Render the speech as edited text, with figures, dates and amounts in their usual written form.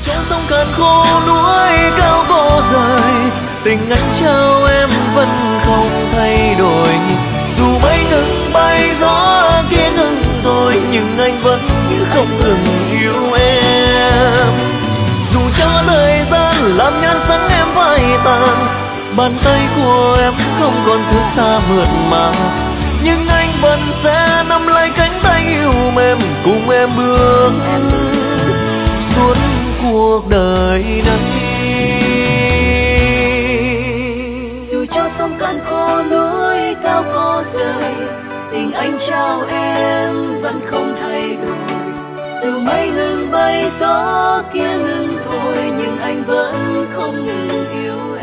cho sông cạn khô núi cao có rời, tình anh trao em vẫn không thay đổi. Dù mây ngừng bay gió kia ngừng rồi, nhưng anh vẫn không ngừng yêu em. Dù cho thời gian làm nhan sắc em phai tàn, bàn tay của em không còn thứ xa mượt mà, nhưng anh vẫn sẽ nắm lấy cánh tay yêu mềm cùng em bước suốt cuộc đời này. Dù cho sông cạn khô núi cao có rời, tình anh trao em vẫn không thay đổi. Dù mây ngừng bay gió kia ngừng thôi, nhưng anh vẫn không ngừng yêu em.